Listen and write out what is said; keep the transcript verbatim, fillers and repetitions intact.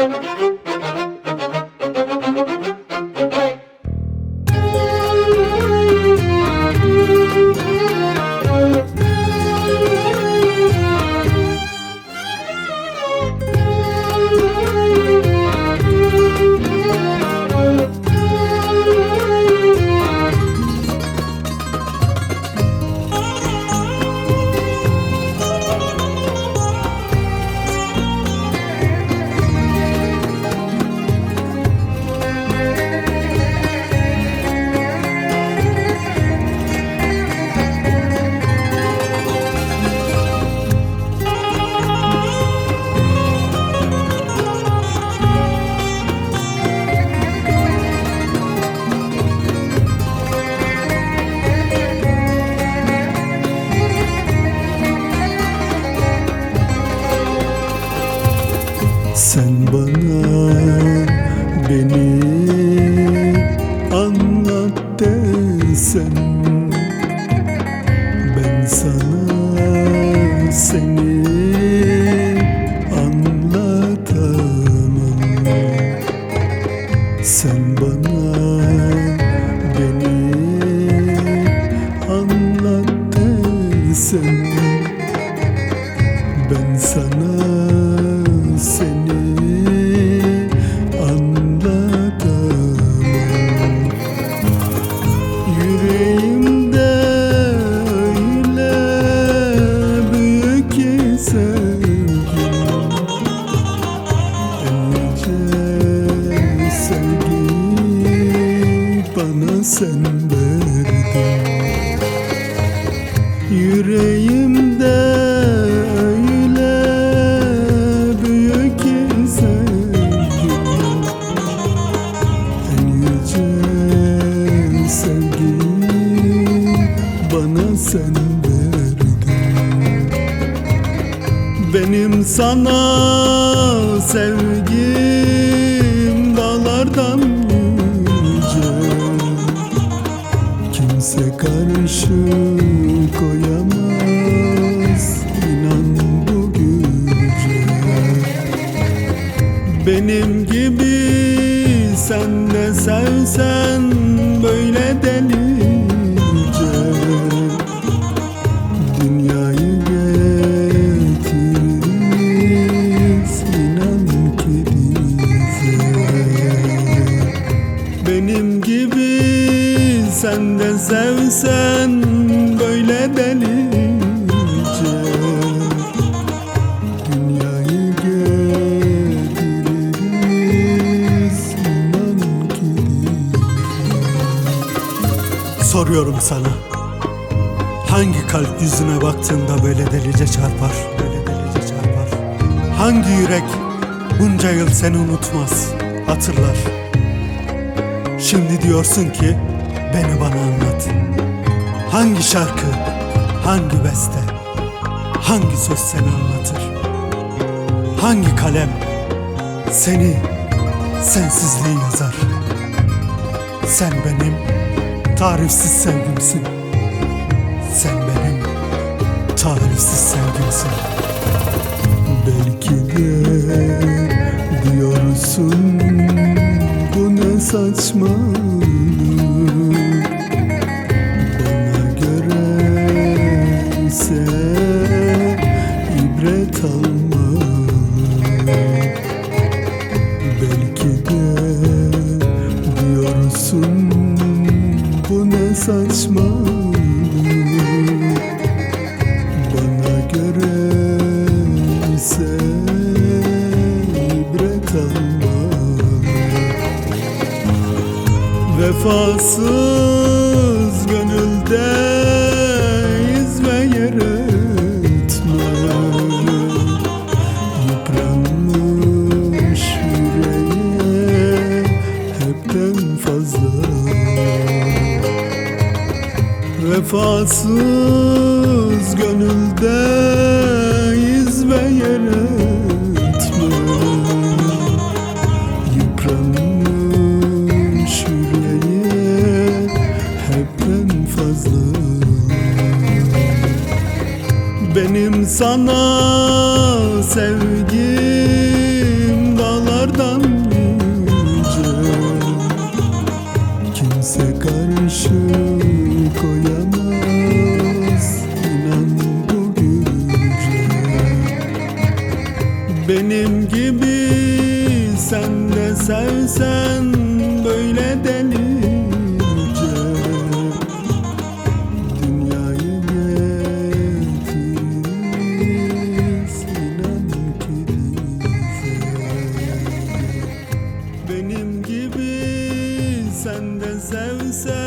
Sen bana beni anlat desen, ben sana seni anlatamam. Sen bana beni anlat desen, ben sana seni anlatamam. Yüreğimde öyle büyük ki sevgim, en yüce sevgiyi bana sen verdin. Yüreğimde öyle büyük ki sevgim, en yüce sevgiyi bana sen verdin. Benim sana sevgim dağlardan yüce, kimse karşı koyamaz, inan bu güce. Benim gibi sen de sevsen böyle delice, dünyayı getiririz, inan ki bize. Benim gibi sen de sevsen böyle delice, dünyayı getiririz, inan ki bize. Soruyorum sana, hangi kalp yüzüne baktığında böyle delice çarpar, böyle delice çarpar? Hangi yürek bunca yıl seni unutmaz, hatırlar? Şimdi diyorsun ki beni bana anlat. Hangi şarkı, hangi beste, hangi söz seni anlatır? Hangi kalem seni, sensizliği yazar? Sen benim tarifsiz sevgimsin. Sen benim tarifsiz sevgimsin. Belki de diyorsun bu ne saçmalık, bana göre ise ibret almalı. Belki de diyorsun bu ne saçmalık, bana göre ise ibret almalı. Vefasız gönülde iz ve yer etme, yıpranmış yüreğe hepten fazla. Vefasız gönülde iz ve yer etme, yıpranmış yüreğe hepten fazla. Benim sana sevgim dağlardan Benim gibi sen de sevsen böyle delice, dünyayı getiririz inan ki bize. Benim gibi sen de sevsen